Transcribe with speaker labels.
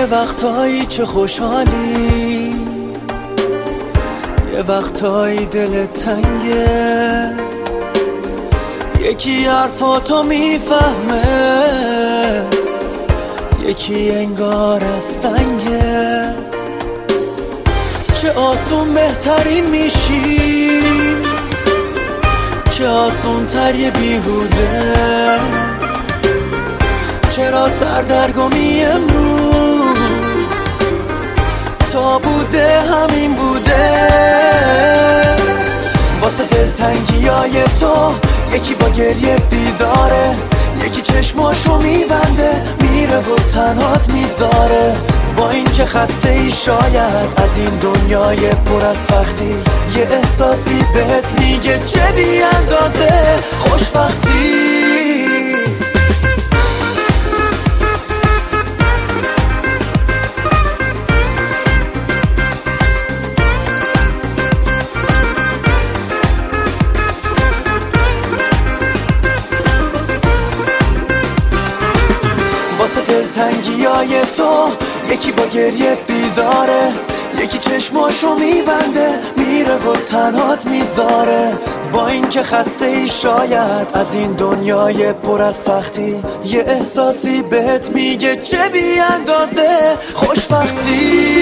Speaker 1: وقتایی چه خوشحالی، یه وقتایی دلت تنگه، یکی حرفاتو میفهمه، یکی انگار از سنگه. چه آسون بهترین میشی، چه آسون تر یه بیهوده. چرا سردرگمی امروز تا بوده همین بوده. واسه دلتنگیای تو یکی با گریه بیداره، یکی چشماشو میبنده میره و تنهات میذاره. با این که خسته ای شاید از این دنیای پر از سختی، یه احساسی بهت میگه چه بی اندازه خوشبختی. واسه دلتنگیای تو یکی با گریه بیداره، یکی چشماشو میبنده میره و تنهات میذاره. با این که خسته ای شاید از این دنیای پر از سختی، یه احساسی بهت میگه چه بی اندازه خوشبختی.